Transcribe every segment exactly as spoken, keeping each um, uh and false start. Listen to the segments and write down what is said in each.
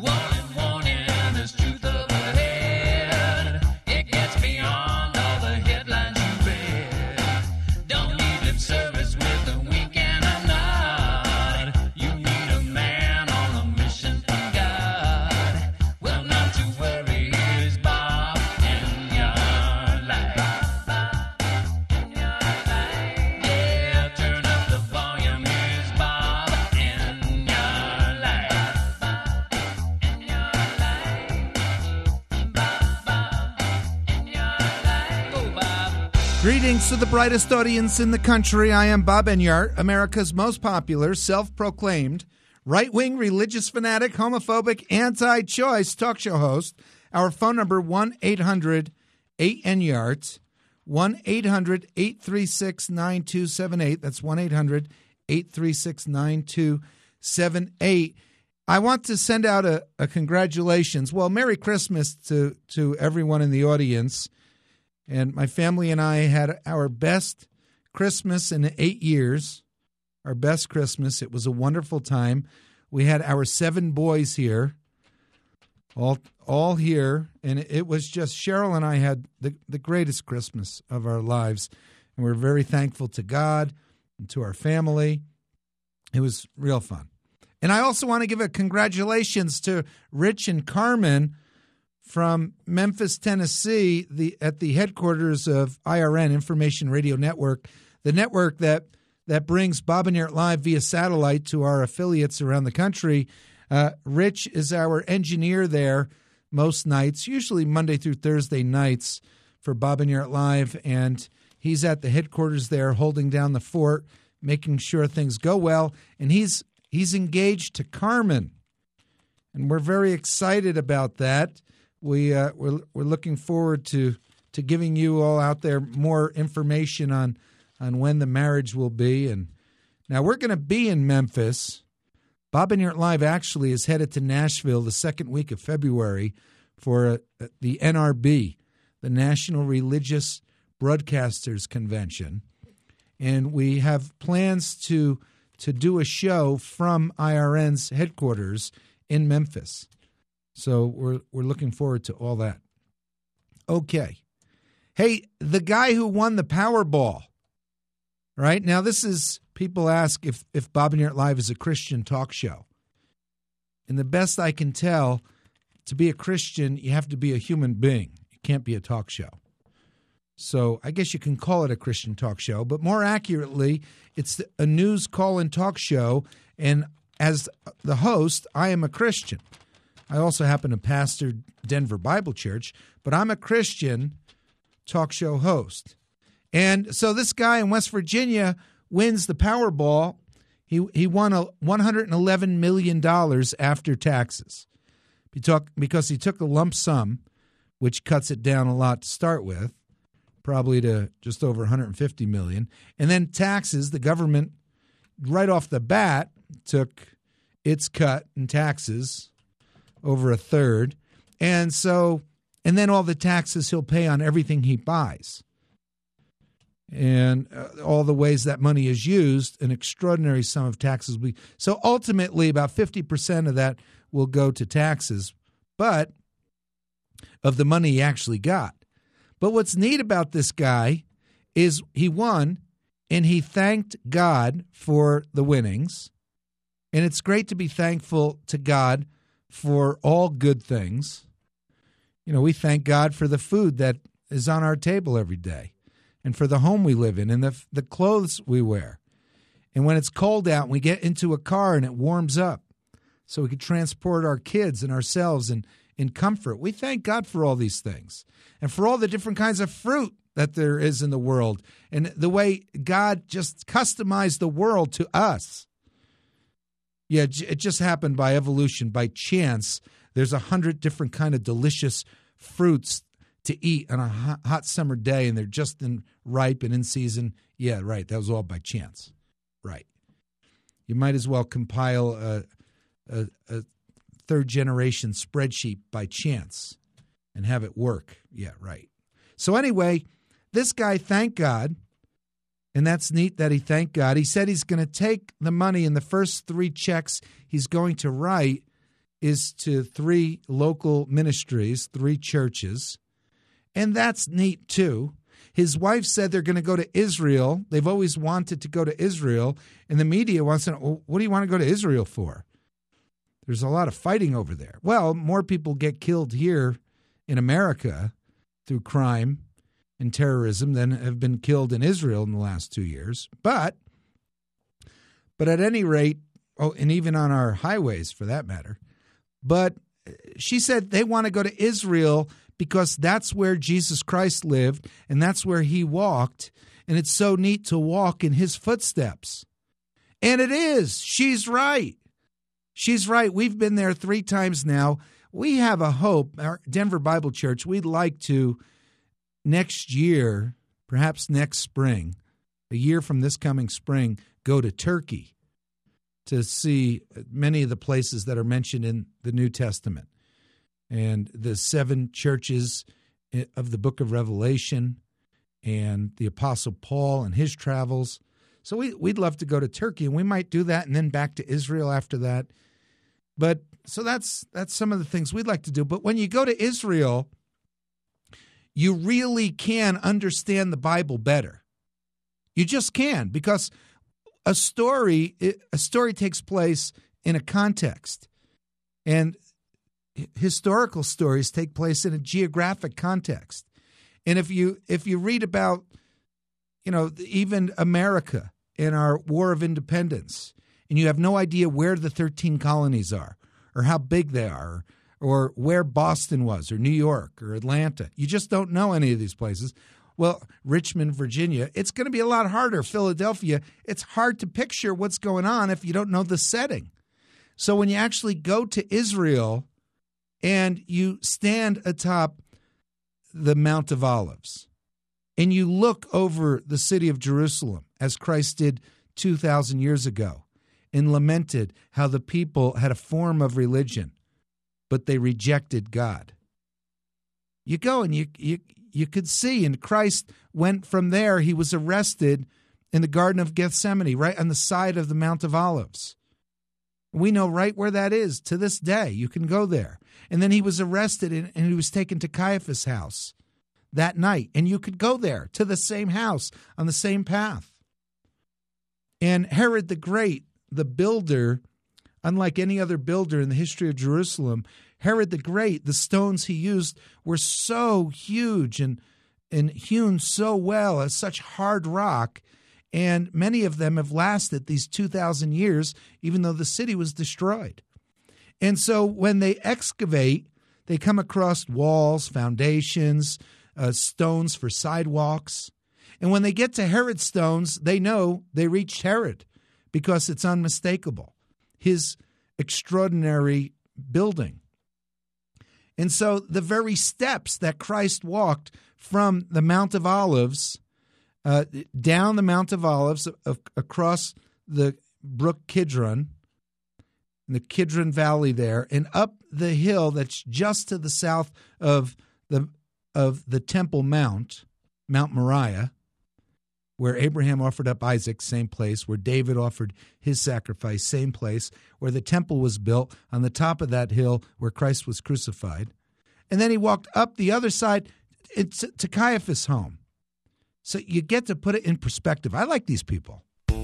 Greetings to the brightest audience in the country. I am Bob Enyart, America's most popular, self-proclaimed, right-wing, religious fanatic, homophobic, anti-choice talk show host. Our phone number, one eight hundred eight N Y A R T, one eight hundred eight three six nine two seven eight. That's one eight hundred eight three six nine two seven eight. I want to send out a, a congratulations, well, Merry Christmas to, to everyone in the audience. And my family and I had our best Christmas in eight years, our best Christmas. It was a wonderful time. We had our seven boys here, all all here, and it was just, Cheryl and I had the, the greatest Christmas of our lives. And we're very thankful to God and to our family. It was real fun. And I also want to give a congratulations to Rich and Carmen from Memphis, Tennessee, the at the headquarters of I R N, Information Radio Network, the network that that brings Bob and Enyart Live via satellite to our affiliates around the country. Uh, Rich is our engineer there most nights, usually Monday through Thursday nights for Bob and Enyart Live, and he's at the headquarters there holding down the fort, making sure things go well, and he's he's engaged to Carmen, and we're very excited about that. We uh, we're we're looking forward to to giving you all out there more information on on when the marriage will be. And now we're going to be in Memphis. Bob and Enyart Live actually is headed to Nashville the second week of February for uh, the N R B, the National Religious Broadcasters Convention, and we have plans to to do a show from I R N's headquarters in Memphis. So we're we're looking forward to all that. Okay. Hey, the guy who won the Powerball, right? Now, this is, people ask if, if Bob and Enyart Live is a Christian talk show. And the best I can tell, to be a Christian, you have to be a human being. You can't be a talk show. So I guess you can call it a Christian talk show, but more accurately, it's a news call-in talk show. And as the host, I am a Christian. I also happen to pastor Denver Bible Church, but I'm a Christian talk show host. And so this guy in West Virginia wins the Powerball. He he won a one hundred eleven million dollars after taxes because he took a lump sum, which cuts it down a lot to start with, probably to just over one hundred fifty million dollars. And then taxes, the government right off the bat took its cut in taxes, over a third. And so, and then all the taxes he'll pay on everything he buys. And uh, all the ways that money is used, an extraordinary sum of taxes. We So ultimately, about fifty percent of that will go to taxes, but of the money he actually got. But what's neat about this guy is he won, and he thanked God for the winnings. And it's great to be thankful to God for all good things. You know, we thank God for the food that is on our table every day, and for the home we live in, and the the clothes we wear. And when it's cold out and we get into a car and it warms up so we can transport our kids and ourselves in, in comfort, we thank God for all these things. And for all the different kinds of fruit that there is in the world, and the way God just customized the world to us. Yeah, it just happened by evolution, by chance. There's a hundred different kind of delicious fruits to eat on a hot summer day, and they're just in ripe and in season. Yeah, right. That was all by chance. Right. You might as well compile a, a, a third-generation spreadsheet by chance and have it work. Yeah, right. So anyway, this guy thanked God. And that's neat that he thanked God. He said he's going to take the money in the first three checks he's going to write, is to three local ministries, three churches, and that's neat too. His wife said they're going to go to Israel. They've always wanted to go to Israel, and the media wants to know, well, what do you want to go to Israel for? There's a lot of fighting over there. Well, more people get killed here in America through crime and terrorism than have been killed in Israel in the last two years. But, but at any rate, oh, and even on our highways for that matter, but she said they want to go to Israel because that's where Jesus Christ lived and that's where he walked, and it's so neat to walk in his footsteps. And it is. She's right. She's right. We've been there three times now. We have a hope, our Denver Bible Church, we'd like to next year, perhaps next spring, a year from this coming spring, go to Turkey to see many of the places that are mentioned in the New Testament and the seven churches of the book of Revelation and the Apostle Paul and his travels. So we, we'd love to go to Turkey, and we might do that and then back to Israel after that. But so that's that's some of the things we'd like to do. But when you go to Israel, you really can understand the Bible better. You just can, because a story a story takes place in a context, and historical stories take place in a geographic context. And if you if you read about, you know, even America and our War of Independence, and you have no idea where the thirteen colonies are or how big they are or where Boston was or New York or Atlanta, you just don't know any of these places. Well, Richmond, Virginia, it's going to be a lot harder. Philadelphia, it's hard to picture what's going on if you don't know the setting. So when you actually go to Israel and you stand atop the Mount of Olives and you look over the city of Jerusalem, as Christ did two thousand years ago, and lamented how the people had a form of religion, but they rejected God. You go and you you you could see, and Christ went from there. He was arrested in the Garden of Gethsemane, right on the side of the Mount of Olives. We know right where that is to this day. You can go there. And then he was arrested, and, and he was taken to Caiaphas' house that night. And you could go there to the same house on the same path. And Herod the Great, the builder, unlike any other builder in the history of Jerusalem, Herod the Great, the stones he used were so huge and, and hewn so well as such hard rock, and many of them have lasted these two thousand years, even though the city was destroyed. And so when they excavate, they come across walls, foundations, uh, stones for sidewalks. And when they get to Herod's stones, they know they reached Herod because it's unmistakable, his extraordinary building. And so the very steps that Christ walked from the Mount of Olives, uh, down the Mount of Olives, uh, across the brook Kidron, in the Kidron Valley there, and up the hill that's just to the south of the of the Temple Mount, Mount Moriah, where Abraham offered up Isaac, same place, where David offered his sacrifice, same place, where the temple was built, on the top of that hill where Christ was crucified. And then he walked up the other side to Caiaphas' home. So you get to put it in perspective. I like these people.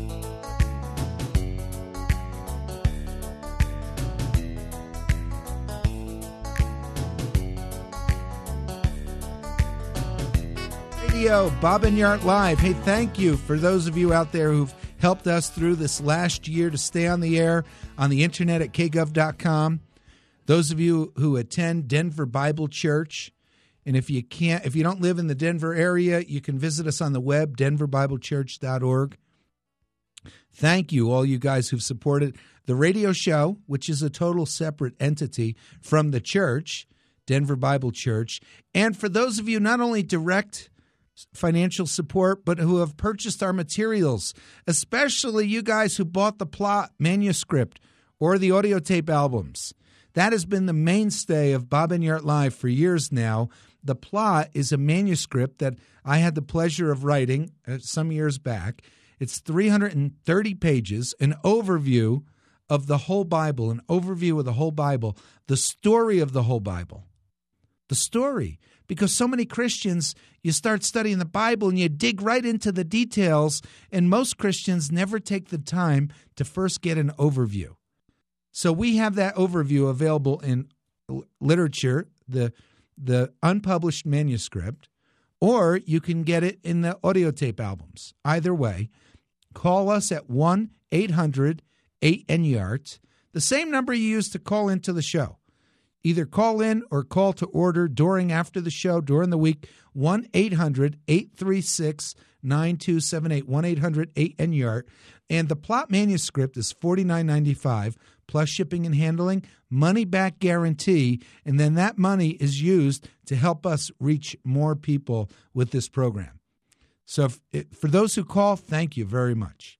Bob Enyart Live. Hey, thank you for those of you out there who've helped us through this last year to stay on the air on the internet at k gov dot com. Those of you who attend Denver Bible Church, and if you can't, if you don't live in the Denver area, you can visit us on the web, denver bible church dot org. Thank you, all you guys who've supported the radio show, which is a total separate entity from the church, Denver Bible Church, and for those of you not only direct financial support, but who have purchased our materials, especially you guys who bought the plot manuscript or the audio tape albums. That has been the mainstay of Bob Enyart Live for years now. The plot is a manuscript that I had the pleasure of writing uh, some years back. It's three hundred thirty pages, an overview of the whole Bible, an overview of the whole Bible, the story of the whole Bible. The story. Because so many Christians, you start studying the Bible and you dig right into the details, and most Christians never take the time to first get an overview. So we have that overview available in literature, the, the unpublished manuscript, or you can get it in the audio tape albums. Either way, call us at one eight hundred eight N Y A R T, the same number you used to call into the show. Either call in or call to order during, after the show, during the week, one eight hundred eight three six nine two seven eight, one eight hundred eight N Y A R T. And the plot manuscript is forty-nine ninety-five plus shipping and handling, money back guarantee, and then that money is used to help us reach more people with this program. So if it, for those who call, thank you very much.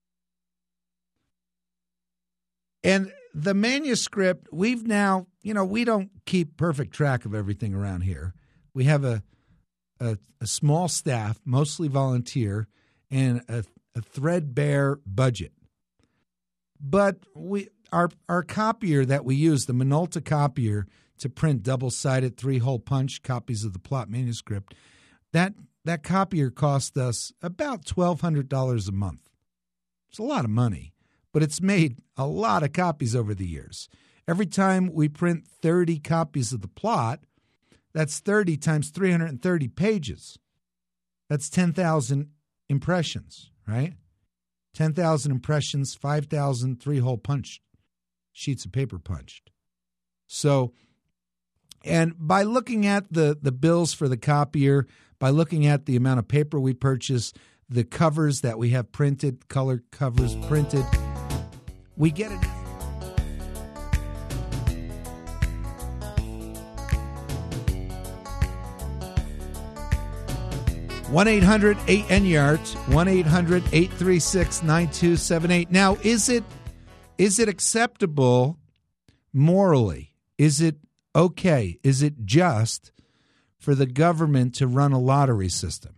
And the manuscript, we've now, you know, we don't keep perfect track of everything around here. We have a a, a small staff, mostly volunteer, and a, a threadbare budget. But we our our copier that we use, the Minolta copier, to print double-sided three-hole punch copies of the plot manuscript, that that copier cost us about twelve hundred dollars a month. It's a lot of money, but it's made a lot of copies over the years. Every time we print thirty copies of the plot, that's thirty times three hundred thirty pages. That's ten thousand impressions, right? ten thousand impressions, five thousand three-hole punch sheets of paper punched. So, and by looking at the, the bills for the copier, by looking at the amount of paper we purchase, the covers that we have printed, colored covers printed, we get it. one eight hundred eight N Y A R T, one eight hundred eight three six nine two seven eight. Now, is it is it acceptable morally? Is it okay? Is it just for the government to run a lottery system?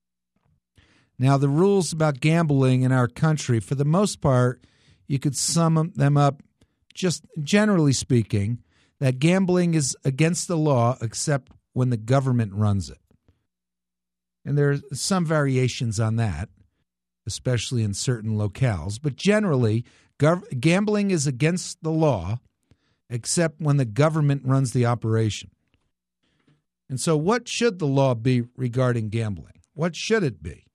Now, the rules about gambling in our country, for the most part, you could sum them up, just generally speaking, that gambling is against the law except when the government runs it. And there are some variations on that, especially in certain locales. But generally, gov- gambling is against the law except when the government runs the operation. And so what should the law be regarding gambling? What should it be?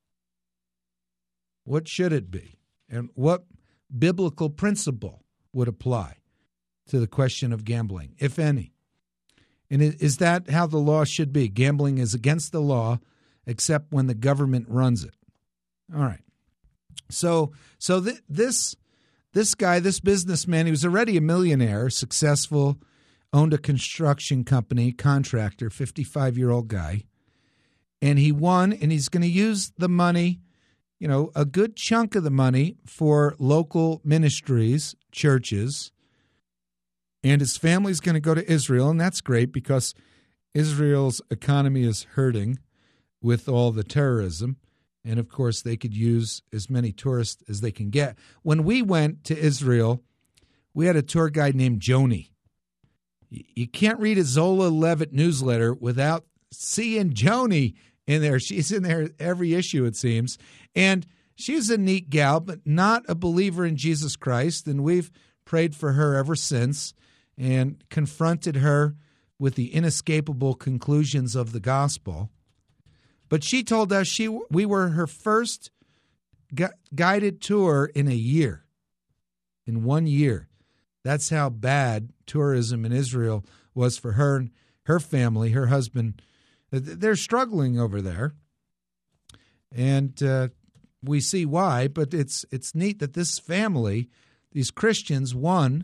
What should it be? And what biblical principle would apply to the question of gambling, if any? And is that how the law should be? Gambling is against the law except when the government runs it. All right. So so th- this this guy, this businessman, he was already a millionaire, successful, owned a construction company, contractor, fifty-five-year-old guy. And he won, and he's going to use the money, you know, a good chunk of the money for local ministries, churches. And his family's going to go to Israel, and that's great because Israel's economy is hurting with all the terrorism. And, of course, they could use as many tourists as they can get. When we went to Israel, we had a tour guide named Joni. You can't read a Zola Levitt newsletter without seeing Joni in there. She's in there every issue, it seems. And she's a neat gal, but not a believer in Jesus Christ. And we've prayed for her ever since and confronted her with the inescapable conclusions of the gospel. But she told us she we were her first gu- guided tour in a year, in one year. That's how bad tourism in Israel was for her and her family, her husband. They're struggling over there, and uh, we see why. But it's it's neat that this family, these Christians, won,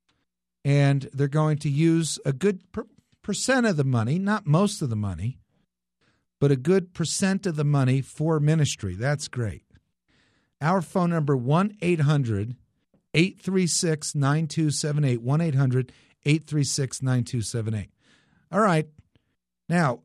and they're going to use a good per- percent of the money, not most of the money, but a good percent of the money for ministry. That's great. Our phone number, one eight hundred eight three six nine two seven eight, one eight hundred eight three six nine two seven eight. All right. Now,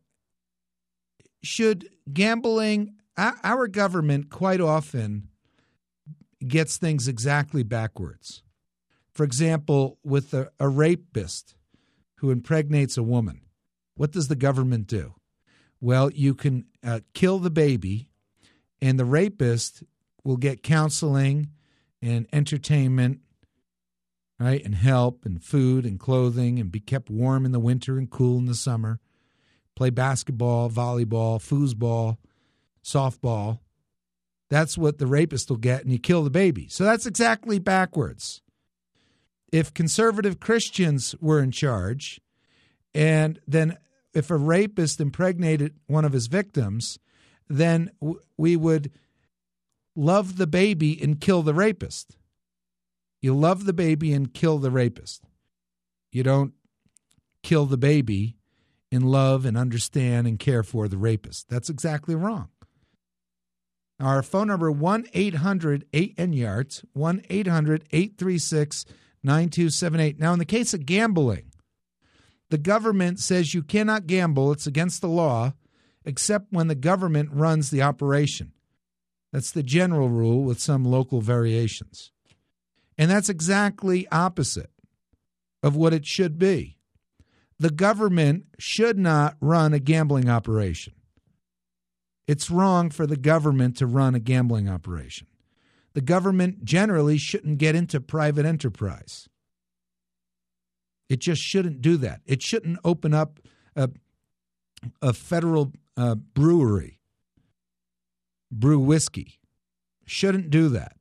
should gambling, our government quite often gets things exactly backwards. For example, with a, a rapist who impregnates a woman, what does the government do? Well, you can uh, kill the baby, and the rapist will get counseling and entertainment, right, and help and food and clothing and be kept warm in the winter and cool in the summer, play basketball, volleyball, foosball, softball. That's what the rapist will get, and you kill the baby. So that's exactly backwards. If conservative Christians were in charge, and then if a rapist impregnated one of his victims, then w- we would love the baby and kill the rapist. You love the baby and kill the rapist. You don't kill the baby and love and understand and care for the rapist. That's exactly wrong. Our phone number, one eight hundred eight N Y A R T, one eight hundred eight three six nine two seven eight. Now, in the case of gambling, the government says you cannot gamble. It's against the law, except when the government runs the operation. That's the general rule with some local variations. And that's exactly opposite of what it should be. The government should not run a gambling operation. It's wrong for the government to run a gambling operation. The government generally shouldn't get into private enterprise. It just shouldn't do that. It shouldn't open up a, a federal uh, brewery, brew whiskey. Shouldn't do that.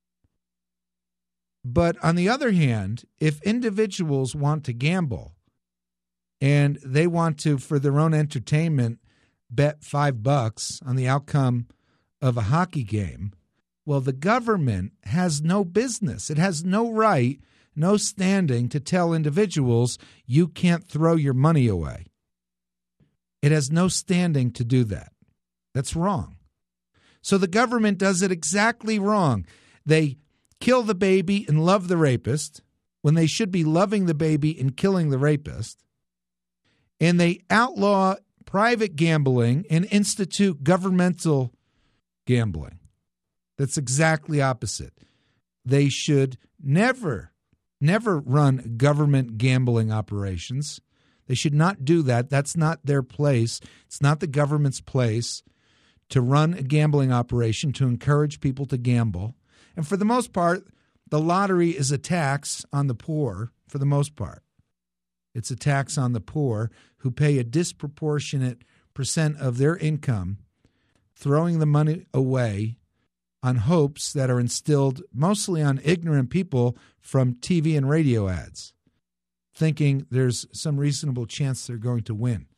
But on the other hand, if individuals want to gamble and they want to, for their own entertainment, bet five bucks on the outcome of a hockey game, well, the government has no business. It has no right, no standing to tell individuals you can't throw your money away. It has no standing to do that. That's wrong. So the government does it exactly wrong. They kill the baby and love the rapist when they should be loving the baby and killing the rapist. And they outlaw private gambling and institute governmental gambling. That's exactly opposite. They should never, never run government gambling operations. They should not do that. That's not their place. It's not the government's place to run a gambling operation, to encourage people to gamble. And for the most part, the lottery is a tax on the poor, for the most part. It's a tax on the poor who pay a disproportionate percent of their income, throwing the money away on hopes that are instilled mostly on ignorant people from T V and radio ads, thinking there's some reasonable chance they're going to win.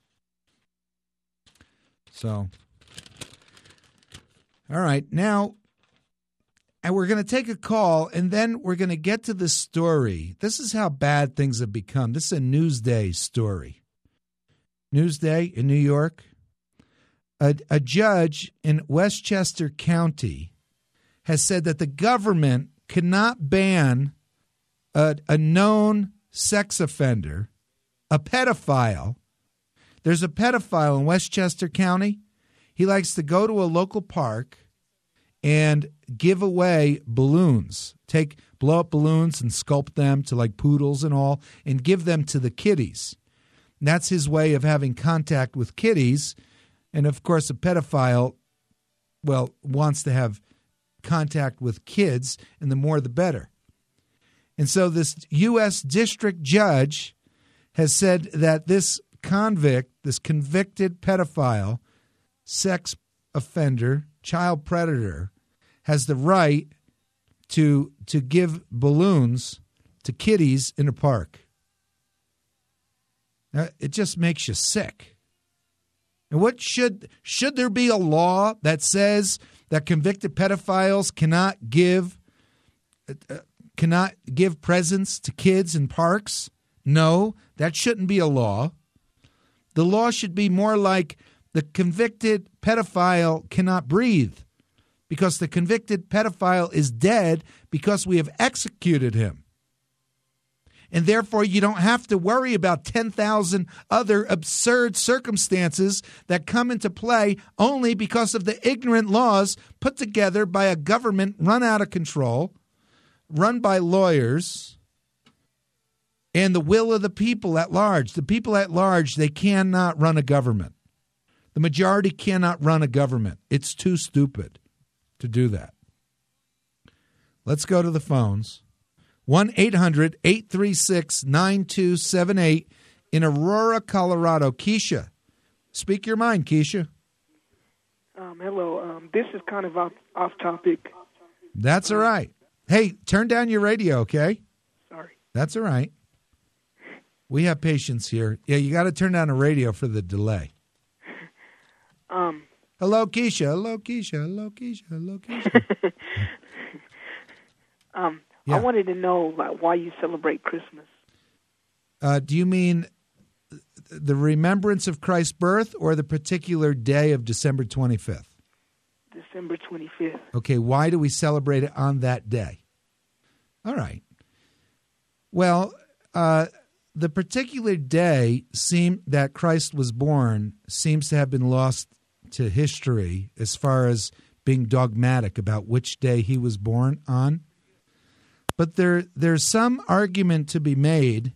So, all right, now, and we're going to take a call, and then we're going to get to the story. This is how bad things have become. This is a Newsday story. Newsday in New York. A, a judge in Westchester County has said that the government cannot ban a, a known sex offender, a pedophile. There's a pedophile in Westchester County. He likes to go to a local park and give away balloons, take blow up balloons and sculpt them to like poodles and all, and give them to the kiddies. And that's his way of having contact with kiddies. And of course, a pedophile, well, wants to have contact with kids, and the more the better. And so this U S district judge has said that this convict, this convicted pedophile, sex offender, child predator, has the right to to give balloons to kiddies in a park. Now, it just makes you sick. And what should should there be a law that says that convicted pedophiles cannot give uh, cannot give presents to kids in parks? No, that shouldn't be a law. The law should be more like the convicted pedophile cannot breathe because the convicted pedophile is dead because we have executed him. And therefore, you don't have to worry about ten thousand other absurd circumstances that come into play only because of the ignorant laws put together by a government run out of control, run by lawyers, and the will of the people at large. The people at large, they cannot run a government. The majority cannot run a government. It's too stupid to do that. Let's go to the phones. one eight hundred eight three six nine two seven eight in Aurora, Colorado. Keisha, speak your mind, Keisha. Um, hello. Um, this is kind of off, off topic. That's all right. Hey, turn down your radio, okay? Sorry. That's all right. We have patience here. Yeah, you got to turn down the radio for the delay. Um. Hello, Keisha. Hello, Keisha. Hello, Keisha. Hello, Keisha. um, yeah. I wanted to know like, why you celebrate Christmas. Uh, do you mean the remembrance of Christ's birth or the particular day of December twenty-fifth? December twenty-fifth. Okay, why do we celebrate it on that day? All right. Well, uh, the particular day seem that Christ was born seems to have been lost to history as far as being dogmatic about which day he was born on. But there there's some argument to be made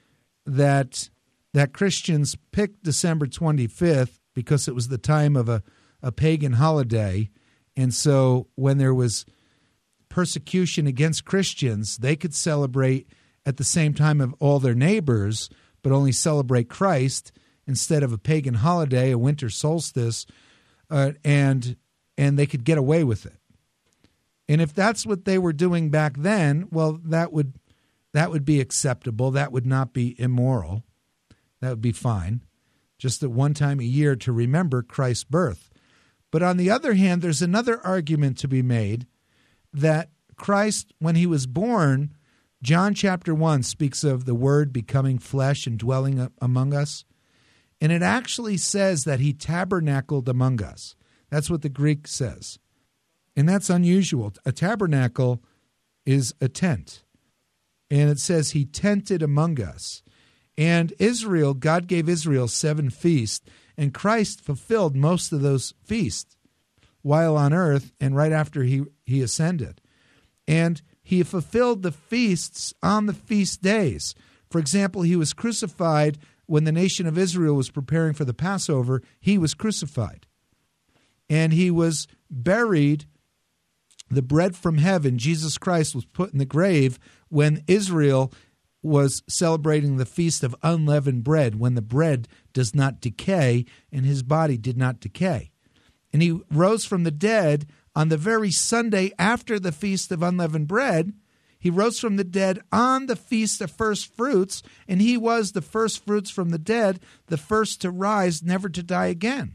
that that Christians picked December twenty-fifth because it was the time of a, a pagan holiday. And so when there was persecution against Christians, they could celebrate at the same time of all their neighbors, but only celebrate Christ instead of a pagan holiday, a winter solstice, uh, and and they could get away with it. And if that's what they were doing back then, well, that would that would be acceptable. That would not be immoral. That would be fine. Just at one time a year to remember Christ's birth. But on the other hand, there's another argument to be made that Christ, when he was born, John chapter one speaks of the Word becoming flesh and dwelling among us. And it actually says that he tabernacled among us. That's what the Greek says. And that's unusual. A tabernacle is a tent. And it says he tented among us. And Israel, God gave Israel seven feasts, and Christ fulfilled most of those feasts while on earth and right after he, he ascended. And he fulfilled the feasts on the feast days. For example, he was crucified when the nation of Israel was preparing for the Passover. He was crucified. And he was buried. The bread from heaven, Jesus Christ, was put in the grave when Israel was celebrating the feast of unleavened bread, when the bread does not decay and his body did not decay. And he rose from the dead on the very Sunday after the feast of unleavened bread. He rose from the dead on the feast of first fruits, and he was the first fruits from the dead, the first to rise, never to die again.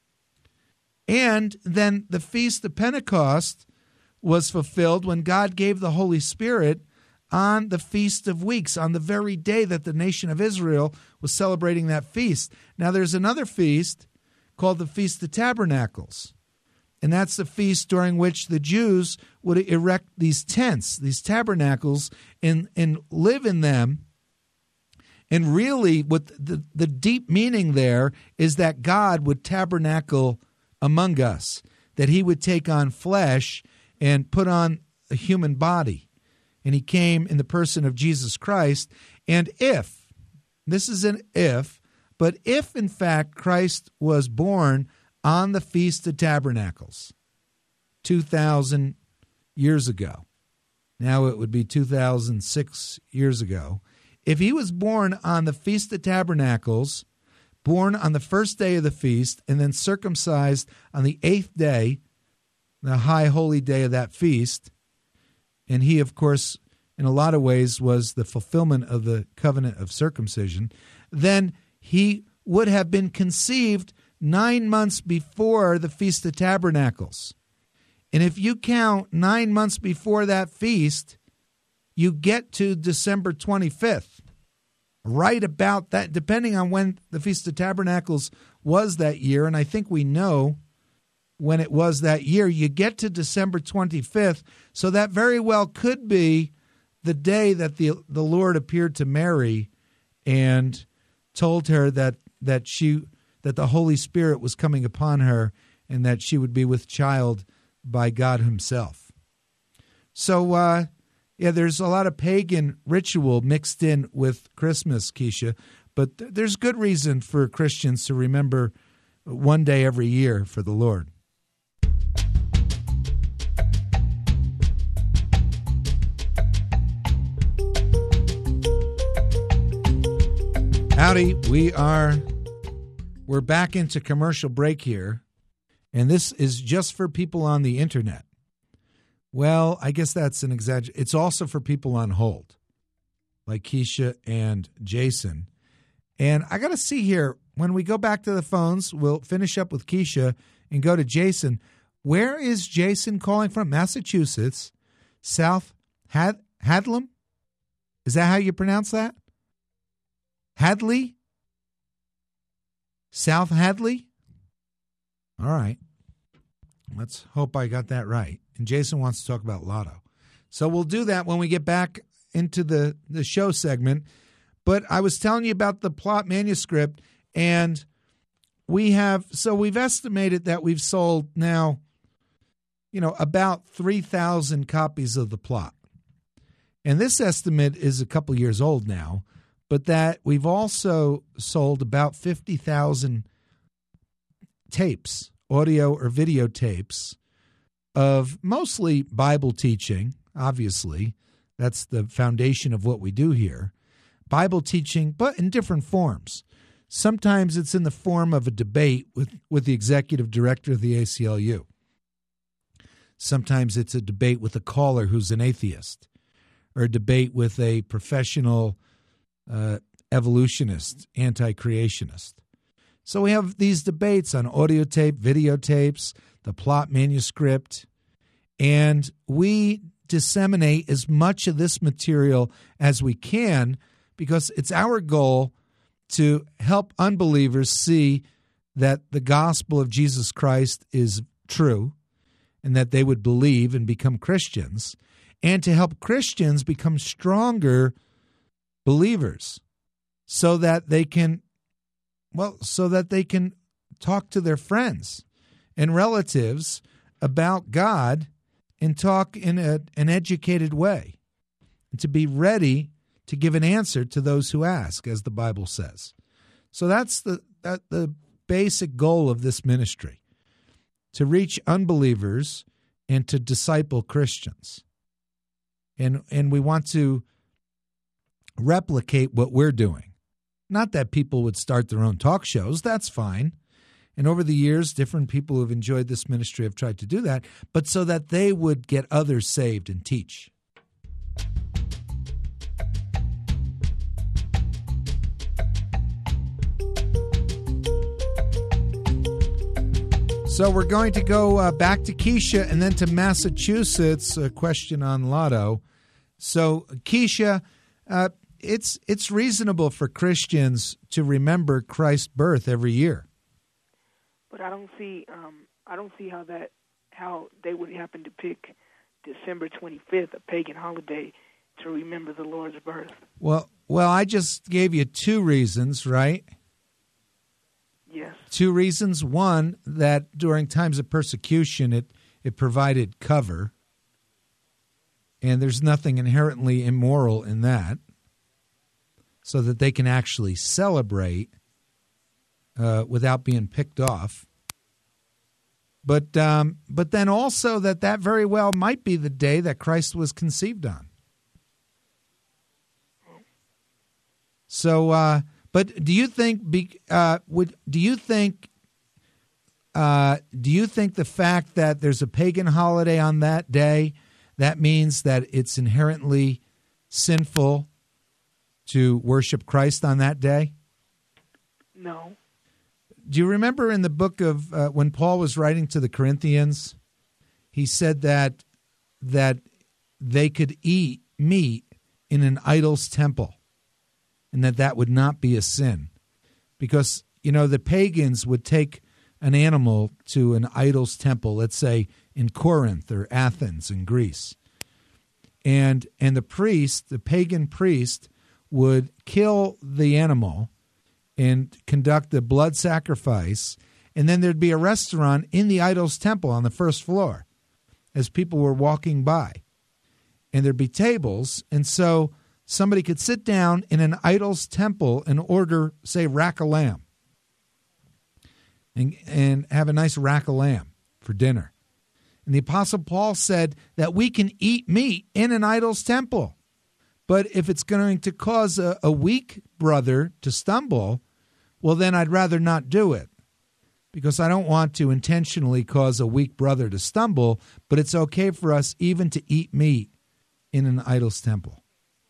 And then the feast of Pentecost was fulfilled when God gave the Holy Spirit on the Feast of Weeks, on the very day that the nation of Israel was celebrating that feast. Now, there's another feast called the Feast of Tabernacles, and that's the feast during which the Jews would erect these tents, these tabernacles, and, and live in them. And really, what the, the deep meaning there is that God would tabernacle among us, that he would take on flesh and put on a human body. And he came in the person of Jesus Christ. And if, this is an if, but if in fact Christ was born on the Feast of Tabernacles two thousand years ago, now it would be two thousand six years ago, if he was born on the Feast of Tabernacles, born on the first day of the feast, and then circumcised on the eighth day, the high holy day of that feast, and he, of course, in a lot of ways was the fulfillment of the covenant of circumcision, then he would have been conceived nine months before the Feast of Tabernacles. And if you count nine months before that feast, you get to December twenty-fifth. Right about that, depending on when the Feast of Tabernacles was that year, and I think we know when it was that year, you get to December twenty-fifth, so that very well could be the day that the the Lord appeared to Mary and told her that that she that the Holy Spirit was coming upon her and that she would be with child by God himself. So uh, Yeah, there's a lot of pagan ritual mixed in with Christmas, Keisha, but th- there's good reason for Christians to remember one day every year for the Lord. Howdy, we are we're back into commercial break here, and this is just for people on the internet. Well, I guess that's an exaggeration. It's also for people on hold, like Keisha and Jason. And I got to see here, when we go back to the phones, we'll finish up with Keisha and go to Jason. Where is Jason calling from? Massachusetts, South Had- Hadlam? Is that how you pronounce that? Hadley? South Hadley? All right. Let's hope I got that right. And Jason wants to talk about Lotto. So we'll do that when we get back into the, the show segment. But I was telling you about the plot manuscript, and we have, so we've estimated that we've sold now, you know, about three thousand copies of the plot. And this estimate is a couple years old now, but that we've also sold about fifty thousand tapes, audio or video tapes, of mostly Bible teaching, obviously. That's the foundation of what we do here. Bible teaching, but in different forms. Sometimes it's in the form of a debate with, with the executive director of the A C L U. Sometimes it's a debate with a caller who's an atheist, or a debate with a professional uh, evolutionist, anti-creationist. So we have these debates on audio tape, videotapes, the plot manuscript, and we disseminate as much of this material as we can because it's our goal to help unbelievers see that the gospel of Jesus Christ is true and that they would believe and become Christians, and to help Christians become stronger believers so that they can, well, so that they can talk to their friends and relatives about God and talk in a, an educated way, and to be ready to give an answer to those who ask, as the Bible says. So that's the that, the basic goal of this ministry, to reach unbelievers and to disciple Christians. And and we want to replicate what we're doing. Not that people would start their own talk shows, that's fine. And over the years, different people who have enjoyed this ministry have tried to do that, but so that they would get others saved and teach. So we're going to go uh, back to Keisha and then to Massachusetts, a question on Lotto. So, Keisha, uh, it's it's reasonable for Christians to remember Christ's birth every year. But I don't see, um, I don't see how that, how they would happen to pick December twenty-fifth, a pagan holiday, to remember the Lord's birth. Well, well, I just gave you two reasons, right? Yes. Two reasons. One, that during times of persecution, it, it provided cover, and there's nothing inherently immoral in that, so that they can actually celebrate uh, without being picked off. But um, but then also that that very well might be the day that Christ was conceived on. So, uh, but do you think? Be, uh, would do you think? Uh, do you think the fact that there's a pagan holiday on that day, that means that it's inherently sinful to worship Christ on that day? No. Do you remember in the book of uh, when Paul was writing to the Corinthians, he said that that they could eat meat in an idol's temple, and that that would not be a sin, because you know the pagans would take an animal to an idol's temple, let's say in Corinth or Athens in Greece, and and the priest, the pagan priest, would kill the animal and conduct a blood sacrifice, and then there'd be a restaurant in the idol's temple on the first floor as people were walking by. and there'd be tables, and so somebody could sit down in an idol's temple and order, say, rack of lamb, and, and have a nice rack of lamb for dinner. And the Apostle Paul said that we can eat meat in an idol's temple. But if it's going to cause a, a weak brother to stumble, well, then I'd rather not do it, because I don't want to intentionally cause a weak brother to stumble, but it's okay for us even to eat meat in an idol's temple.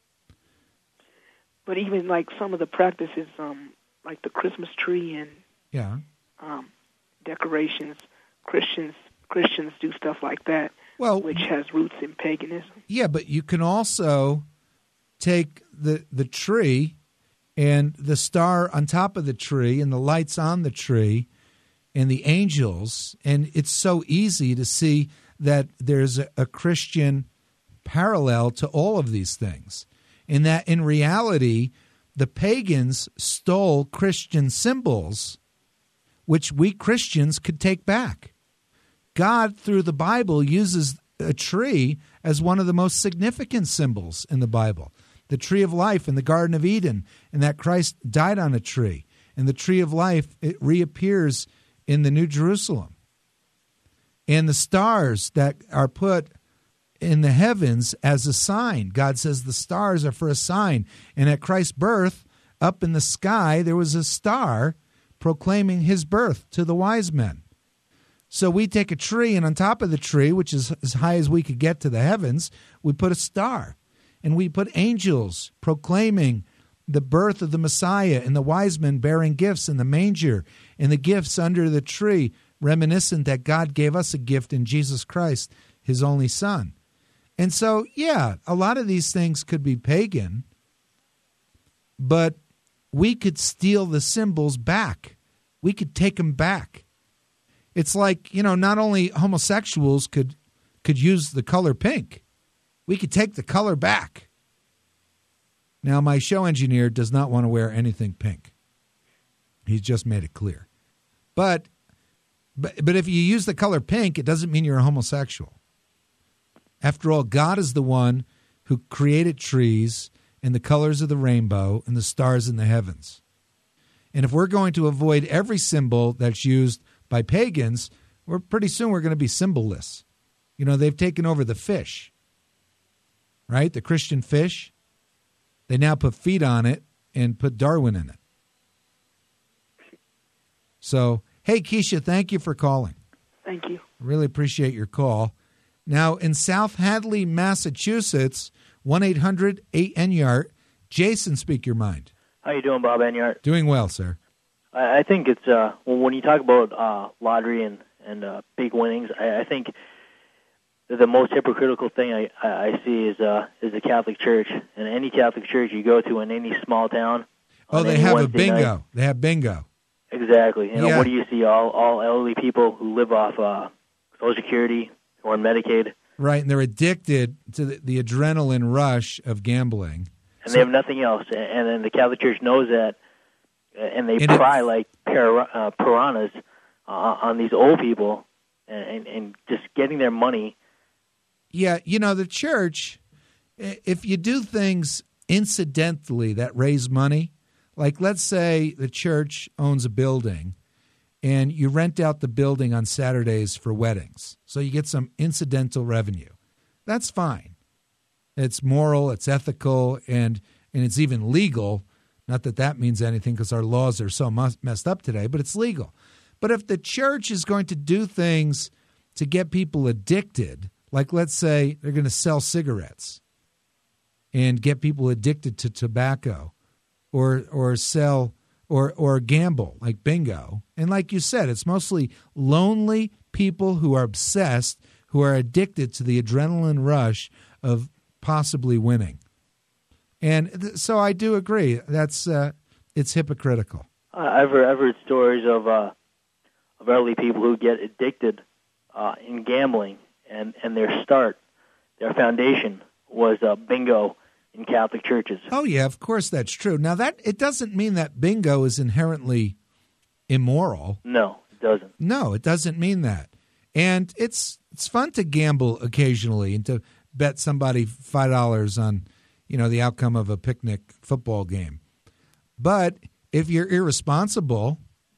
But even like some of the practices, um, like the Christmas tree and yeah, um, decorations, Christians Christians do stuff like that, well, which has roots in paganism. Yeah, but you can also take the the tree and the star on top of the tree and the lights on the tree and the angels, and it's so easy to see that there's a, a Christian parallel to all of these things, in that in reality the pagans stole Christian symbols which we Christians could take back. God, through the Bible, uses a tree as one of the most significant symbols in the Bible. The tree of life in the Garden of Eden, and that Christ died on a tree. And the tree of life, it reappears in the New Jerusalem. And the stars that are put in the heavens as a sign. God says the stars are for a sign. And at Christ's birth, up in the sky, there was a star proclaiming his birth to the wise men. So we take a tree, and on top of the tree, which is as high as we could get to the heavens, we put a star. And we put angels proclaiming the birth of the Messiah, and the wise men bearing gifts in the manger, and the gifts under the tree, reminiscent that God gave us a gift in Jesus Christ, his only Son. And so, yeah, a lot of these things could be pagan, but we could steal the symbols back. We could take them back. It's like, you know, not only homosexuals could could use the color pink, we could take the color back. Now, my show engineer does not want to wear anything pink. He's just made it clear. But, but, but if you use the color pink, it doesn't mean you're a homosexual. After all, God is the one who created trees and the colors of the rainbow and the stars in the heavens. And if we're going to avoid every symbol that's used by pagans, we're pretty soon we're going to be symbolless. You know, they've taken over the fish, right? The Christian fish. They now put feet on it and put Darwin in it. So, hey, Keisha, thank you for calling. Thank you. I really appreciate your call. Now, in South Hadley, Massachusetts, one eight hundred eight N Y A R T, Jason, speak your mind. How you doing, Bob Enyart? Doing well, sir. I, I think it's, uh, well, when you talk about uh, lottery and, and uh, big winnings, I, I think the most hypocritical thing I, I, I see is uh, is the Catholic Church. And any Catholic church you go to in any small town. Oh, they have Wednesday a bingo. Night, they have bingo. Exactly. You know, yeah. What do you see? All all elderly people who live off uh, Social Security or on Medicaid. Right, and they're addicted to the, the adrenaline rush of gambling. And so, they have nothing else. And then the Catholic Church knows that, and they and pry it, like pir- uh, piranhas uh, on these old people and, and, and just getting their money. Yeah, you know, the church, if you do things incidentally that raise money, like let's say the church owns a building and you rent out the building on Saturdays for weddings, so you get some incidental revenue. That's fine. It's moral, it's ethical, and and it's even legal. Not that that means anything because our laws are so messed up today, but it's legal. But if the church is going to do things to get people addicted, like let's say they're going to sell cigarettes and get people addicted to tobacco, or or sell or or gamble like bingo. And like you said, it's mostly lonely people who are obsessed, who are addicted to the adrenaline rush of possibly winning. And th- so I do agree. That's uh, it's hypocritical. Uh, I've heard, I've heard stories of uh, of elderly people who get addicted uh, in gambling, and, and their start, their foundation was uh, bingo in Catholic churches. Oh yeah, of course that's true. Now that it doesn't mean that bingo is inherently immoral. No, it doesn't. No, it doesn't mean that. And it's it's fun to gamble occasionally and to bet somebody five dollars on, you know, the outcome of a picnic football game. But if you're irresponsible,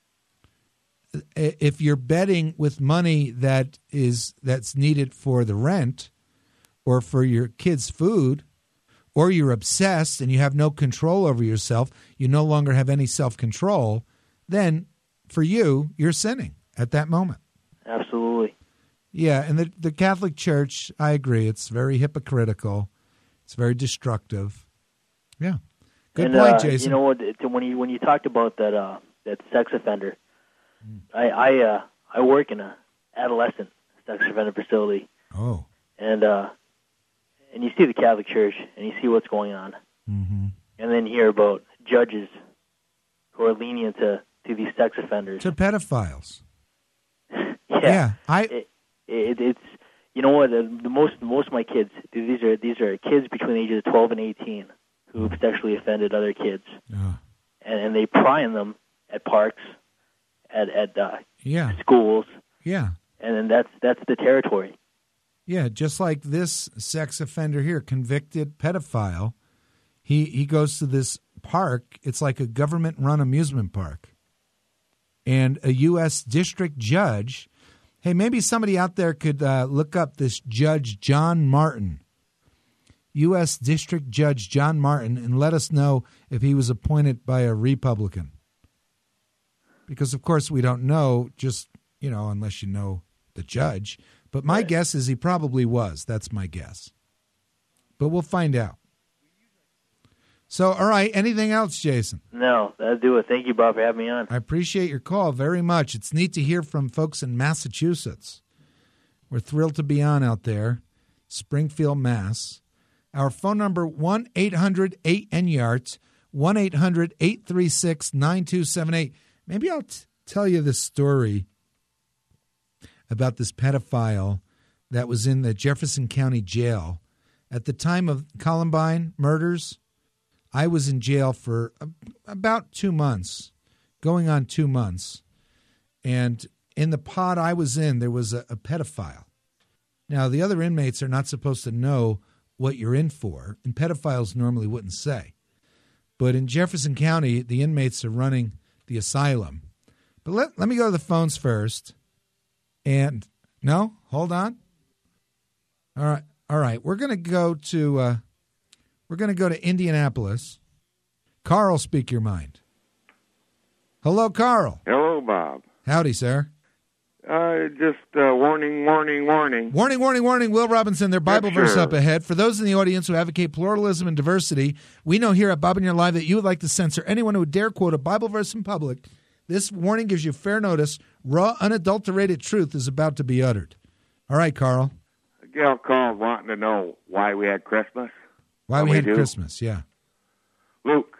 if you're betting with money that is that's needed for the rent or for your kids' food, or you're obsessed and you have no control over yourself, you no longer have any self-control, then for you, you're sinning at that moment. Absolutely. Yeah, and the, the Catholic Church, I agree, it's very hypocritical. It's very destructive. Yeah. Good and, point, uh, Jason. You know what? When you when you talked about that uh, that sex offender, mm. I I, uh, I work in a adolescent sex offender facility. Oh. And uh, and you see the Catholic Church, and you see what's going on, mm-hmm. and then hear about judges who are lenient to, to these sex offenders, to pedophiles. yeah. yeah, I. It, it, it's you know what the, the most most of my kids these are these are kids between the ages of twelve and eighteen who've sexually offended other kids, uh. and and they pry on them at parks, at at uh, yeah. schools, yeah, and then that's that's the territory. Yeah, just like this sex offender here, convicted pedophile, he he goes to this park. It's like a government-run amusement park, and a U S district judge. Hey, maybe somebody out there could uh, look up this Judge John Martin, U S District Judge John Martin, and let us know if he was appointed by a Republican. Because, of course, we don't know, just, you know, unless you know the judge. But my right. guess is he probably was. That's my guess. But we'll find out. So, all right, anything else, Jason? No, that'll do it. Thank you, Bob, for having me on. I appreciate your call very much. It's neat to hear from folks in Massachusetts. We're thrilled to be on out there, Springfield, Mass. Our phone number, one eight hundred eight N Y A R T, one eight hundred eight three six nine two seven eight. Maybe I'll t- tell you this story about this pedophile that was in the Jefferson County Jail. At the time of Columbine murders, I was in jail for about two months, going on two months. And in the pod I was in, there was a, a pedophile. Now, the other inmates are not supposed to know what you're in for, and pedophiles normally wouldn't say. But in Jefferson County, the inmates are running the asylum. But let, let me go to the phones first. And, no, hold on. All right, all right. We're going to go to... Uh, We're going to go to Indianapolis. Carl, speak your mind. Hello, Carl. Hello, Bob. Howdy, sir. Uh, just uh, warning, warning, warning. Warning, warning, warning. Will Robinson, their Bible Yes, verse sir. up ahead. For those in the audience who advocate pluralism and diversity, we know here at Bob and Your Live that you would like to censor anyone who would dare quote a Bible verse in public. This warning gives you fair notice. Raw, unadulterated truth is about to be uttered. All right, Carl. A gal called wanting to know why we had Christmas. Why What we we had do. Christmas, yeah. Luke,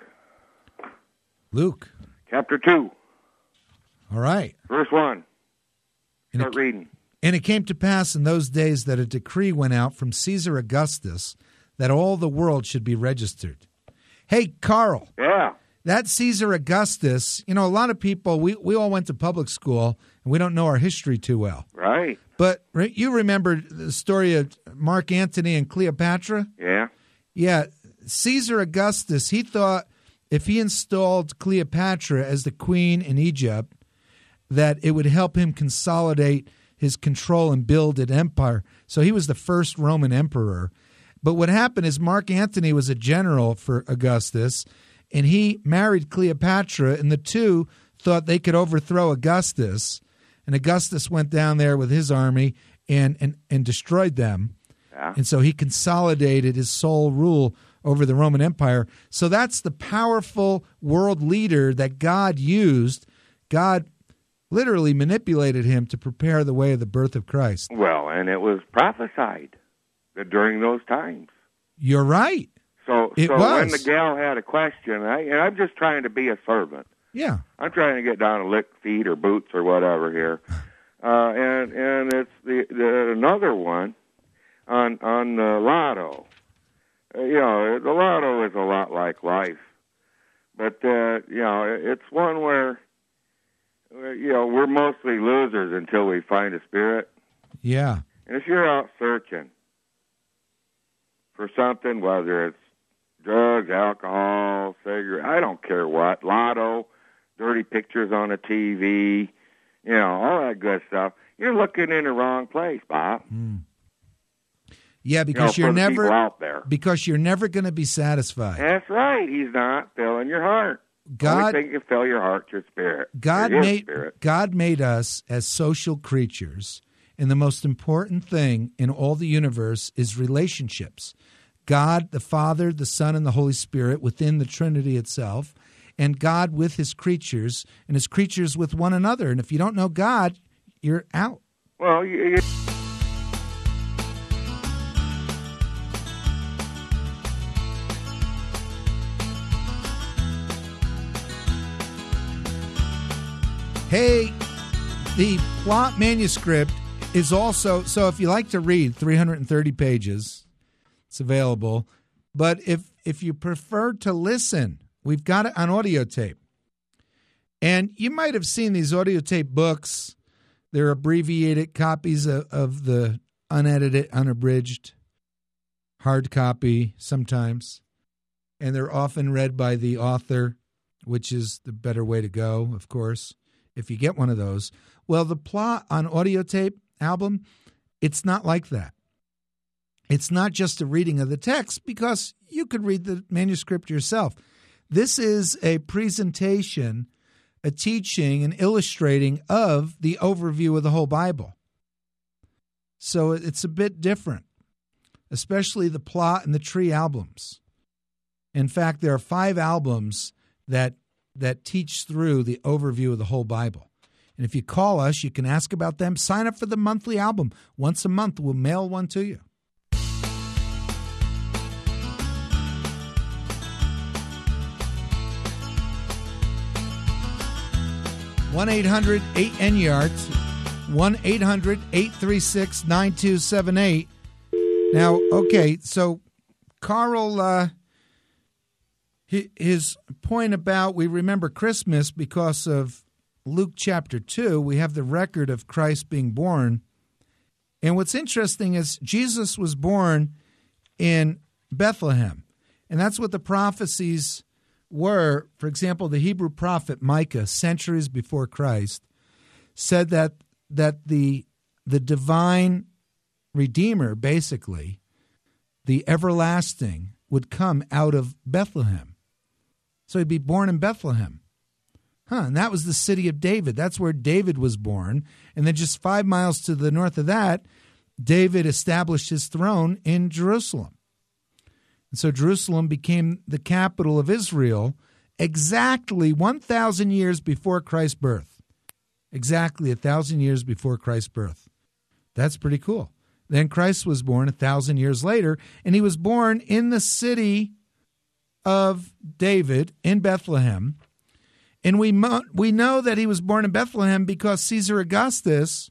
Luke. chapter two, All right. verse one. And Start it, reading. and it came to pass in those days that a decree went out from Caesar Augustus that all the world should be registered. Hey, Carl. Yeah. That Caesar Augustus, you know, a lot of people, we, we all went to public school, and we don't know our history too well. Right. But re- you remember the story of Mark Antony and Cleopatra? Yeah. Yeah, Caesar Augustus, he thought if he installed Cleopatra as the queen in Egypt, that it would help him consolidate his control and build an empire. So he was the first Roman emperor. But what happened is Mark Antony was a general for Augustus, and he married Cleopatra, and the two thought they could overthrow Augustus. And Augustus went down there with his army and, and, and destroyed them. Yeah. And so he consolidated his sole rule over the Roman Empire. So that's the powerful world leader that God used. God literally manipulated him to prepare the way of the birth of Christ. Well, and it was prophesied that during those times. You're right. So, It so was. when the gal had a question, I, and I'm just trying to be a servant. Yeah. I'm trying to get down and lick feet or boots or whatever here. Uh, and and it's the, the another one on on the lotto. Uh, you know, the lotto is a lot like life, but uh, you know, it's one where uh, you know we're mostly losers until we find a spirit. Yeah. And if you're out searching, for something, whether it's drugs, alcohol, cigarette, I don't care what, lotto, dirty pictures on a T V, you know, all that good stuff, you're looking in the wrong place, Bob. Mm. Yeah, because you know, you're never out there. because you're never going to be satisfied. That's right. He's not filling your heart. God, the only thing can fill your heart, your spirit. God Your made spirit. God made us as social creatures, and the most important thing in all the universe is relationships. God, the Father, the Son, and the Holy Spirit within the Trinity itself, and God with his creatures, and his creatures with one another. And if you don't know God, you're out. Well, you... you Hey, the plot manuscript is also, so if you like to read three hundred thirty pages, it's available. But if if you prefer to listen, we've got it on audio tape. And you might have seen these audio tape books. They're abbreviated copies of, of the unedited, unabridged hard copy sometimes. And they're often read by the author, which is the better way to go, of course, if you get one of those. Well, the plot on audio tape album, it's not like that. It's not just a reading of the text, because you could read the manuscript yourself. This is a presentation, a teaching, an illustrating of the overview of the whole Bible. So it's a bit different, especially the plot and the tree albums. In fact, there are five albums that that teach through the overview of the whole Bible. And if you call us, you can ask about them. Sign up for the monthly album. Once a month, we'll mail one to you. one eight hundred eight N Y A R T, one eight hundred eight three six nine two seven eight. Now, okay, so Carl, uh, his point about we remember Christmas because of Luke chapter two. We have the record of Christ being born. And what's interesting is Jesus was born in Bethlehem. And that's what the prophecies were. For example, the Hebrew prophet Micah, centuries before Christ, said that that the the divine Redeemer, basically, the everlasting, would come out of Bethlehem. So he'd be born in Bethlehem. Huh, and that was the city of David. That's where David was born. And then just five miles to the north of that, David established his throne in Jerusalem. And so Jerusalem became the capital of Israel exactly one thousand years before Christ's birth. Exactly one thousand years before Christ's birth. That's pretty cool. Then Christ was born one thousand years later, and he was born in the city of David in Bethlehem. And we mo- we know that he was born in Bethlehem because Caesar Augustus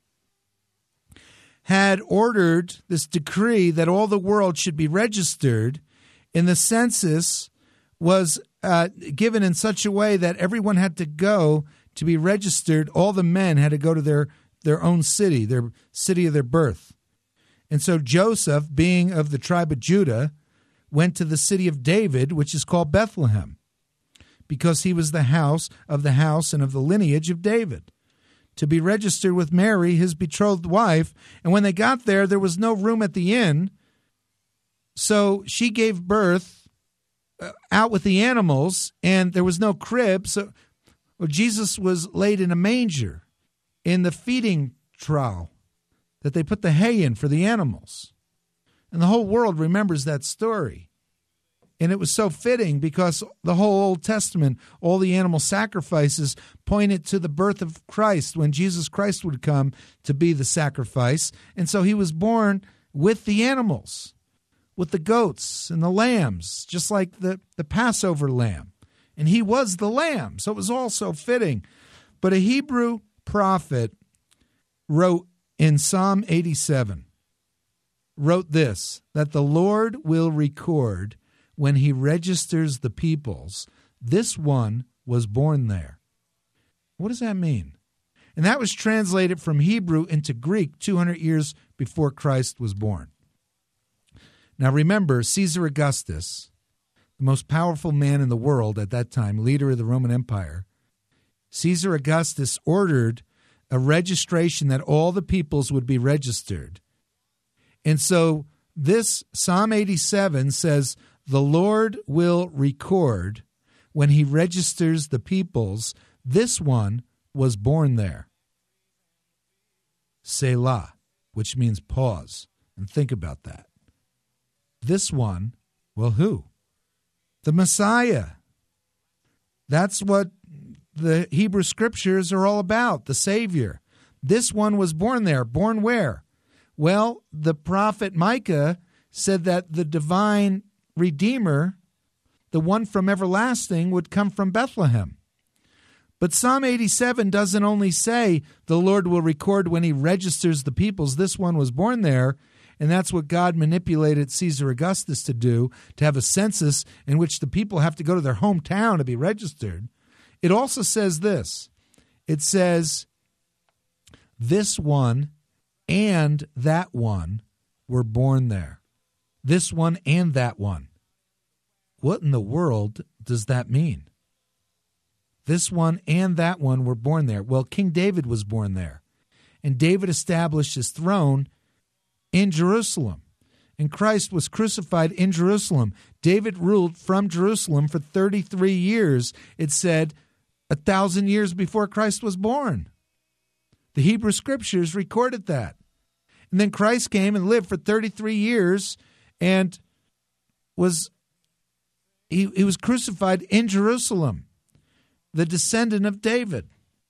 had ordered this decree that all the world should be registered, and the census was uh, given in such a way that everyone had to go to be registered. All the men had to go to their, their own city, their city of their birth. And so Joseph, being of the tribe of Judah, went to the city of David, which is called Bethlehem, because he was the house of the house and of the lineage of David, to be registered with Mary, his betrothed wife. And when they got there, there was no room at the inn, so she gave birth uh, out with the animals, and there was no crib. So well, Jesus was laid in a manger in the feeding trough that they put the hay in for the animals. And the whole world remembers that story. And it was so fitting because the whole Old Testament, all the animal sacrifices pointed to the birth of Christ, when Jesus Christ would come to be the sacrifice. And so he was born with the animals, with the goats and the lambs, just like the, the Passover lamb. And he was the lamb. So it was all so fitting. But a Hebrew prophet wrote in Psalm eighty-seven, wrote this, that the Lord will record when he registers the peoples, this one was born there. What does that mean? And that was translated from Hebrew into Greek two hundred years before Christ was born. Now remember, Caesar Augustus, the most powerful man in the world at that time, leader of the Roman Empire, Caesar Augustus ordered a registration that all the peoples would be registered. And so this Psalm eighty-seven says, the Lord will record when he registers the peoples, this one was born there. Selah, which means pause, and think about that. This one, well, who? The Messiah. That's what the Hebrew Scriptures are all about, the Savior. This one was born there. Born where? Well, the prophet Micah said that the divine Redeemer, the one from everlasting, would come from Bethlehem. But Psalm eighty-seven doesn't only say the Lord will record when he registers the peoples, this one was born there, and that's what God manipulated Caesar Augustus to do, to have a census in which the people have to go to their hometown to be registered. It also says this. It says, this one and that one were born there. This one and that one. What in the world does that mean? This one and that one were born there. Well, King David was born there. And David established his throne in Jerusalem. And Christ was crucified in Jerusalem. David ruled from Jerusalem for thirty-three years. It said a thousand years before Christ was born. The Hebrew Scriptures recorded that. And then Christ came and lived for thirty-three years and was he, he was crucified in Jerusalem, the descendant of David.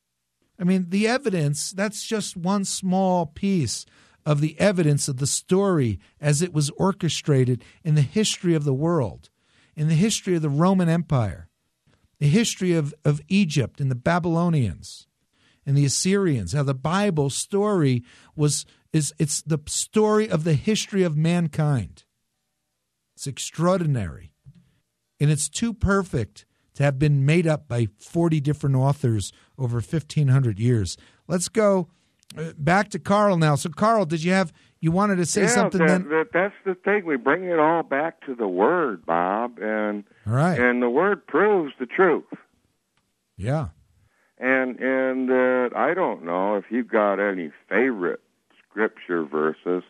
I mean, the evidence, that's just one small piece of the evidence of the story as it was orchestrated in the history of the world, in the history of the Roman Empire, the history of, of Egypt and the Babylonians and the Assyrians, how the Bible story was is it's the story of the history of mankind. It's extraordinary. And it's too perfect to have been made up by forty different authors over fifteen hundred years. Let's go back to Carl now. So, Carl, did you have, you wanted to say yeah, something that, then? That, that's the thing. We bring it all back to the Word, Bob, and all right. and the Word proves the truth. Yeah. And and uh, I don't know if you've got any favorite Scripture verses.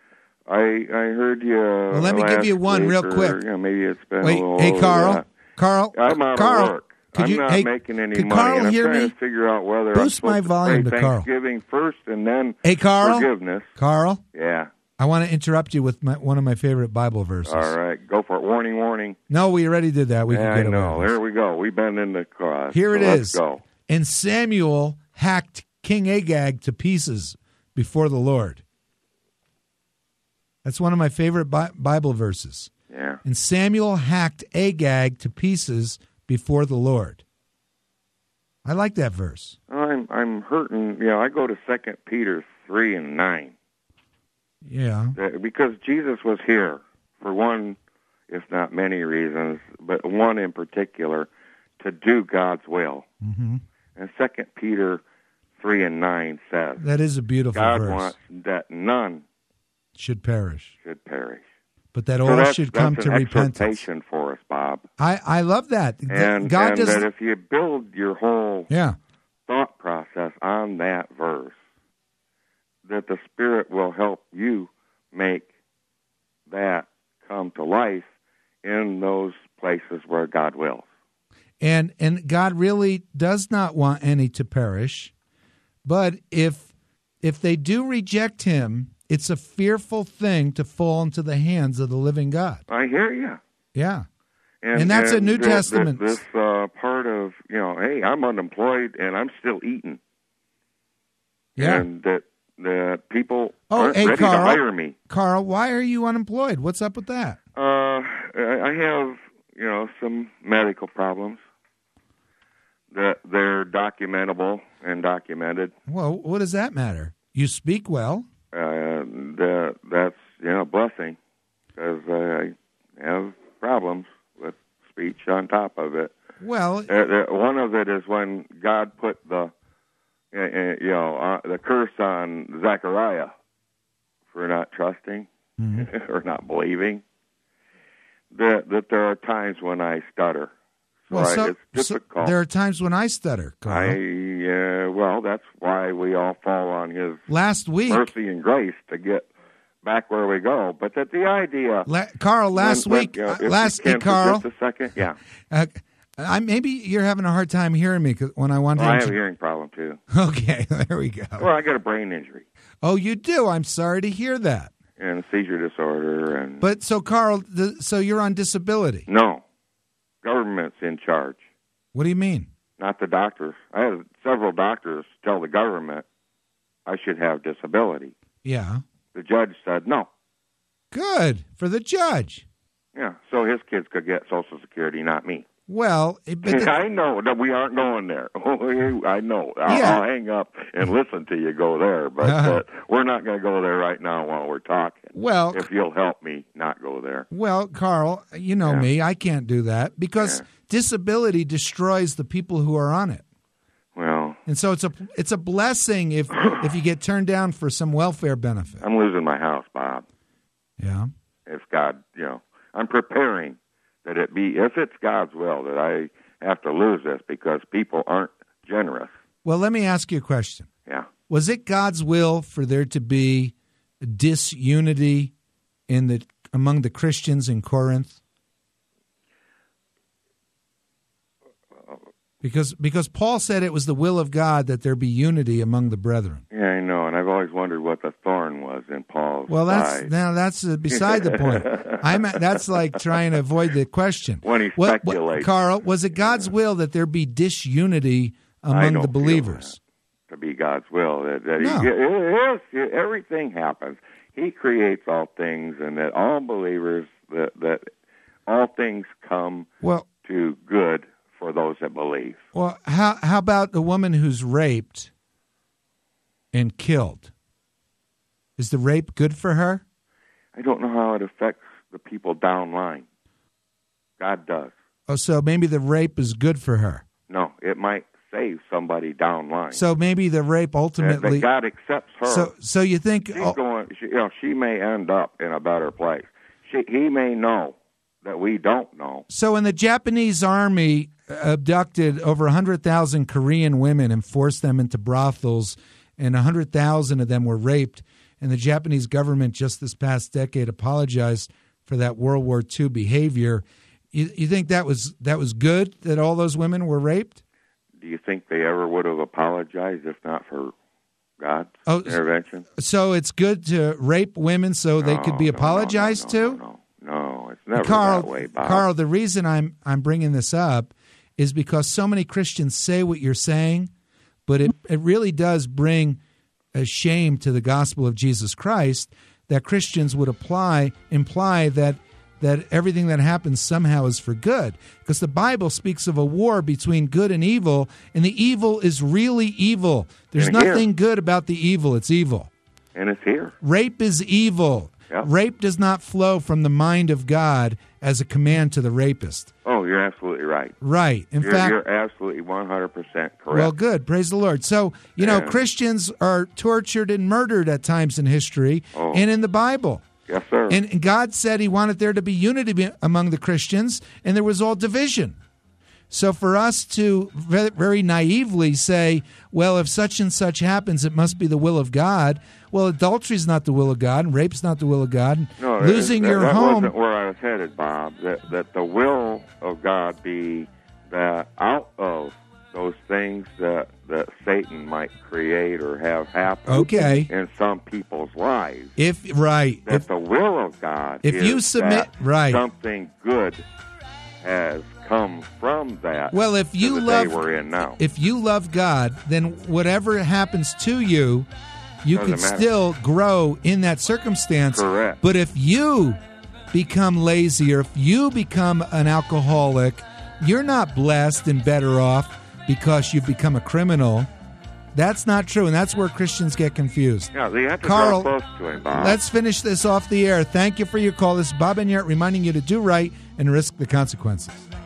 I I heard you. Uh, well, let me give you one real or, quick. You know, maybe it's been Wait, a little hey, Carl. that. Carl. I'm out Carl, of work. Could I'm you, not hey, making any could money. Carl and I'm hear trying me? to figure out whether Boost I'm my supposed volume to to pray Carl. Thanksgiving first and then hey, Carl. forgiveness. Carl. Yeah. I want to interrupt you with my, one of my favorite Bible verses. All right, go for it. Warning, warning. No, we already did that. We yeah, can get I know. away with There we go. We've been in the cross. Here so it let's is. Go. And Samuel hacked King Agag to pieces before the Lord. That's one of my favorite Bi- Bible verses. Yeah. And Samuel hacked Agag to pieces before the Lord. I like that verse. I'm I'm hurting. You know, I go to Second Peter three and nine. Yeah. Uh, because Jesus was here for one, if not many reasons, but one in particular, to do God's will. Mm-hmm. And Second Peter three and nine says that is a beautiful God verse. wants that none should perish, should perish, but that so all that's, should that's come an to repentance. exhortation for us, Bob. I, I love that. And, God and does. that if you build your whole Yeah. thought process on that verse, that the Spirit will help you make that come to life in those places where God wills. And and God really does not want any to perish, but if if they do reject him, it's a fearful thing to fall into the hands of the living God. I hear you. Yeah. And, And that's a New the, Testament. The, this uh, part of, you know, hey, I'm unemployed and I'm still eating. Yeah. And that that people Oh, aren't hey, ready Carl. to hire me. Carl, why are you unemployed? What's up with that? Uh, I have, you know, some medical problems that they're documentable and documented. Well, what does that matter? You speak well. Uh, that, that's, you know, a blessing because I have problems with speech on top of it. Well, Uh, one of it is when God put the, uh, you know, uh, the curse on Zechariah for not trusting. mm-hmm. or not believing, that that there are times when I stutter. So, well, I, so, it's difficult. So there are times when I stutter, Carl. I, uh, well, that's why we all fall on His last week, mercy and grace to get back where we go. But that the idea... La- Carl, last when, week... When, uh, uh, last week, Carl... Just a second, yeah. Uh, I, maybe you're having a hard time hearing me 'cause when I want well, to... I have a hearing problem, too. Okay, there we go. Well, I got a brain injury. Oh, you do? I'm sorry to hear that. And a seizure disorder. and. But, so, Carl, the, so you're on disability? No. Government's in charge. What do you mean? Not the doctors. I had several doctors tell the government I should have disability. Yeah. The judge said no. Good for the judge. Yeah, so his kids could get Social Security, not me. Well, it, but the, I know that we aren't going there. I know. I'll, Yeah. I'll hang up and listen to you go there, but uh, we're not going to go there right now while we're talking. Well, if you'll help me not go there. Well, Carl, you know Yeah. me. I can't do that because Yeah. disability destroys the people who are on it. Well, And so it's a it's a blessing if if you get turned down for some welfare benefit. I'm losing my house, Bob. Yeah. If God, you know, I'm preparing that it be, if it's God's will, that I have to lose this because people aren't generous. Well, let me ask you a question. Yeah. Was it God's will for there to be disunity in the among the Christians in Corinth? Because because Paul said it was the will of God that there be unity among the brethren. Yeah, I know, and I've always wondered what the thorn was in Paul's Well, that's side. now that's uh, beside the point. I'm that's like trying to avoid the question. When he What- what- speculates. Carl, was it God's will that there be disunity I among don't the feel believers? that to be God's will. That, that No. he, it is, everything happens. He creates all things, and that all believers, that, that all things come Well, to good for those that believe. well, how how about the woman who's raped and killed? Is the rape good for her? I don't know how it affects the people downline. God does. Oh, so maybe the rape is good for her. No, it might save somebody downline. So maybe the rape that, ultimately. that God accepts her. So so you think? She's oh, going. She, you know, she may end up in a better place. She, he may know that we don't know. So when the Japanese army abducted over one hundred thousand Korean women and forced them into brothels, and one hundred thousand of them were raped, and the Japanese government just this past decade apologized for that World War Two behavior, you, you think that was that was good that all those women were raped? Do you think they ever would have apologized if not for God's Oh, intervention? So it's good to rape women so they No, could be no, no, apologized no, no, to? No, no, no, it's never Carl, that way, Bob. Carl, the reason I'm I'm bringing this up is because so many Christians say what you're saying, but it, it really does bring a shame to the gospel of Jesus Christ that Christians would apply imply that that everything that happens somehow is for good, because the Bible speaks of a war between good and evil, and the evil is really evil. There's And here. nothing good about the evil. It's evil. And it's here. Rape is evil. Yep. Rape does not flow from the mind of God as a command to the rapist. Oh, you're absolutely right. Right. In You're, fact, you're absolutely one hundred percent correct. well, good. Praise the Lord. So, you know, Yeah. Christians are tortured and murdered at times in history Oh. and in the Bible. Yes, sir. And, and God said he wanted there to be unity be- among the Christians, and there was all division. So for us to ve- very naively say, well, if such and such happens, it must be the will of God. Well, adultery is not the will of God, and rape's not the will of God. And no, losing that, your that home. wasn't where I was headed, Bob. That that the will of God be that out of those things that that Satan might create or have happen Okay. in some people's lives. If right, That if, the will of God if is you submit- that right. something good has come from that. well, if to you the love, day we're in now. if you love God, then whatever happens to you, you Doesn't could matter. still grow in that circumstance. Correct. But if you become lazy or if you become an alcoholic, you're not blessed and better off because you've become a criminal. That's not true, and that's where Christians get confused. Yeah, they have to Carl, draw close to him, Bob. Let's finish this off the air. Thank you for your call. This is Bob Enyart reminding you to do right and risk the consequences.